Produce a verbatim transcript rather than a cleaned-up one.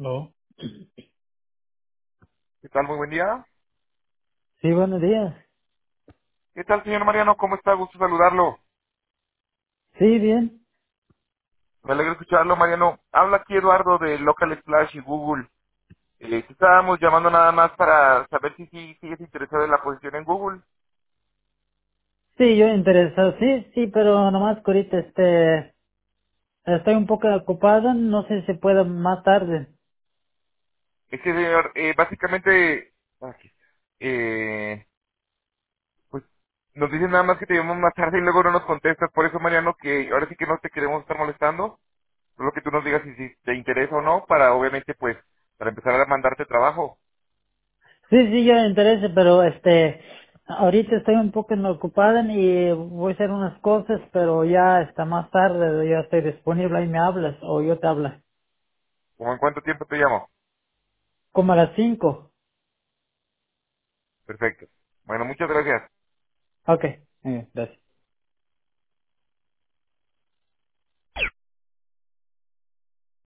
No. ¿Qué tal? Muy buen día. Sí, buenos días. ¿Qué tal, señor Mariano? ¿Cómo está? Gusto saludarlo. Sí, bien. Me alegra escucharlo, Mariano. Habla aquí Eduardo de Local Splash y Google. Eh, te estábamos llamando nada más para saber si sí sigues interesado en la posición en Google. Sí, yo interesado. Sí, sí, pero nomás que ahorita este, estoy un poco ocupado. No sé si se puede más tarde. Es que, señor, eh, básicamente, aquí, eh, pues nos dicen nada más que te llamamos más tarde y luego no nos contestas. Por eso, Mariano, que ahora sí que no te queremos estar molestando. Solo que tú nos digas si, si te interesa o no para, obviamente, pues, para empezar a mandarte trabajo. Sí, sí, yo interese, pero este, ahorita estoy un poco ocupado y voy a hacer unas cosas, pero ya está más tarde, ya estoy disponible, ahí me hablas o yo te hablo. ¿Cómo en cuánto tiempo te llamo? Como a las cinco. Perfecto. Bueno, muchas gracias. Ok, eh, gracias.